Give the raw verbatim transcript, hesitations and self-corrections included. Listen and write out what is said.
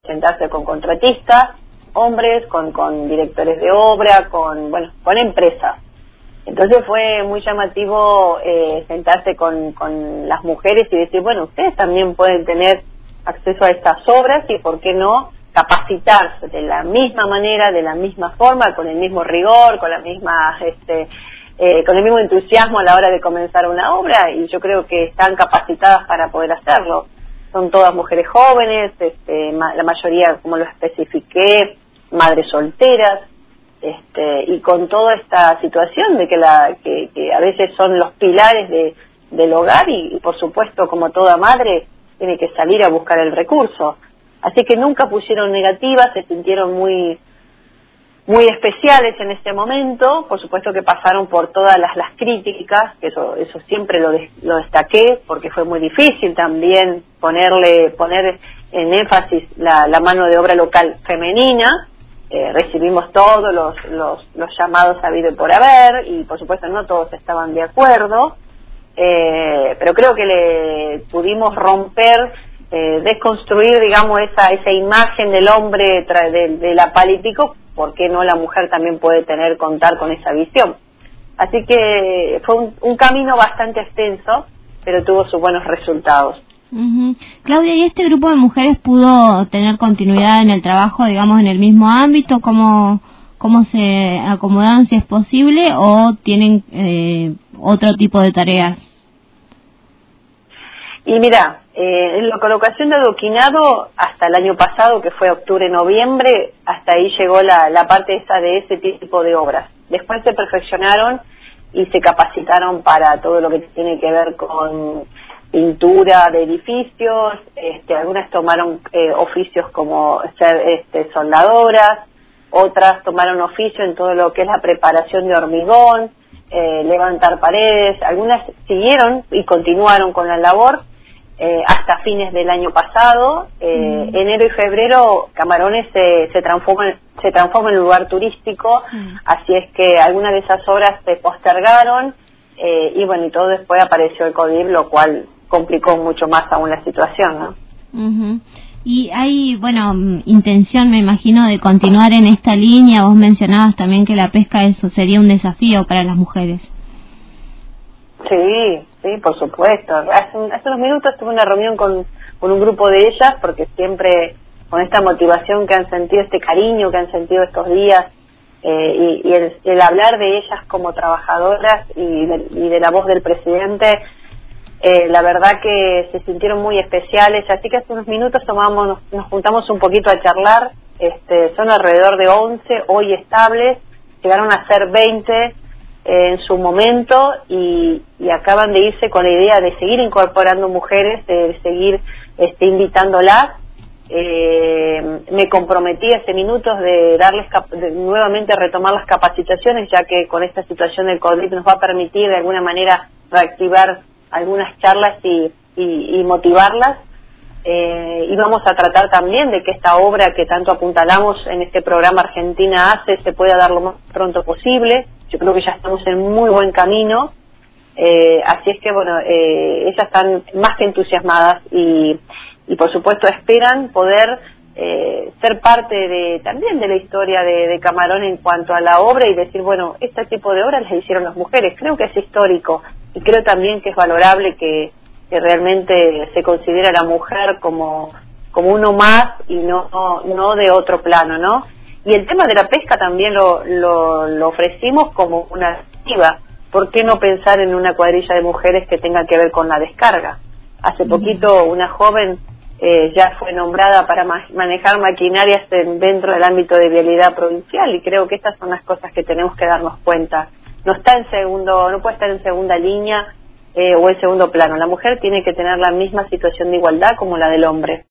sentarse con contratistas, hombres, con, con directores de obra, con, bueno, con empresas. Entonces fue muy llamativo eh, sentarse con, con las mujeres y decir, bueno, ustedes también pueden tener acceso a estas obras y, ¿por qué no?, capacitarse de la misma manera, de la misma forma, con el mismo rigor, con la misma, este, eh, con el mismo entusiasmo a la hora de comenzar una obra, y yo creo que están capacitadas para poder hacerlo. Son todas mujeres jóvenes, este, ma la mayoría, como lo especifiqué, madres solteras, este, y con toda esta situación de que, la, que, que a veces son los pilares de, del hogar y, y, por supuesto, como toda madre, tiene que salir a buscar el recurso. Así que nunca pusieron negativas, se sintieron muy muy especiales en este momento. Por supuesto que pasaron por todas las, las críticas, que eso eso siempre lo, des, lo destaqué, porque fue muy difícil también ponerle poner en énfasis la, la mano de obra local femenina. Eh, recibimos todos los, los, los llamados habido y por haber, y por supuesto no todos estaban de acuerdo, eh, pero creo que le pudimos romper, Eh, desconstruir, digamos, esa esa imagen del hombre tra de, de la pala y pico, porque no la mujer también puede tener, contar con esa visión. Así que fue un, un camino bastante extenso, pero tuvo sus buenos resultados. Uh-huh. Claudia, ¿y este grupo de mujeres pudo tener continuidad en el trabajo, digamos, en el mismo ámbito? ¿Cómo, cómo se acomodaron, si es posible, o tienen eh, otro tipo de tareas? Y mira, eh, en la colocación de adoquinado, hasta el año pasado, que fue octubre-noviembre, hasta ahí llegó la, la parte esa de ese tipo de obras. Después se perfeccionaron y se capacitaron para todo lo que tiene que ver con pintura de edificios, este, algunas tomaron eh, oficios como ser este, soldadoras, otras tomaron oficio en todo lo que es la preparación de hormigón, eh, levantar paredes, algunas siguieron y continuaron con la labor, Eh, hasta fines del año pasado. eh, mm. Enero y febrero Camarones se, se transforma se transforma en lugar turístico, mm. así es que algunas de esas obras se postergaron, eh, y bueno, y todo después apareció el COVID, lo cual complicó mucho más aún la situación, ¿no? Uh-huh. Y hay, bueno, intención, me imagino, de continuar en esta línea. Vos mencionabas también que la pesca, eso sería un desafío para las mujeres. Sí, sí, por supuesto. Hace, hace unos minutos tuve una reunión con, con un grupo de ellas, porque siempre con esta motivación que han sentido, este cariño que han sentido estos días, eh, y, y el, el hablar de ellas como trabajadoras y de, y de la voz del presidente, eh, la verdad que se sintieron muy especiales. Así que hace unos minutos tomamos, nos, nos juntamos un poquito a charlar. Este, son alrededor de once hoy estables, llegaron a ser veinte en su momento, y, y acaban de irse con la idea de seguir incorporando mujeres, de seguir este, invitándolas. Eh, me comprometí hace minutos de darles de nuevamente retomar las capacitaciones, ya que con esta situación del COVID nos va a permitir de alguna manera reactivar algunas charlas y, y, y motivarlas. Eh, y vamos a tratar también de que esta obra que tanto apuntalamos en este programa Argentina Hace se pueda dar lo más pronto posible. Yo creo que ya estamos en muy buen camino, eh, así es que bueno, eh, ellas están más que entusiasmadas y, y por supuesto esperan poder eh, ser parte de también de la historia de, de Camarón en cuanto a la obra, y decir, bueno, este tipo de obras las hicieron las mujeres. Creo que es histórico, y creo también que es valorable que, que realmente se considera a la mujer como, como uno más y no, no, no de otro plano, ¿no? Y el tema de la pesca también lo, lo, lo ofrecimos como una alternativa. ¿Por qué no pensar en una cuadrilla de mujeres que tenga que ver con la descarga? Hace poquito una joven eh, ya fue nombrada para ma manejar maquinarias en, dentro del ámbito de vialidad provincial, y creo que estas son las cosas que tenemos que darnos cuenta. No está en segundo, no puede estar en segunda línea eh, o en segundo plano. La mujer tiene que tener la misma situación de igualdad como la del hombre.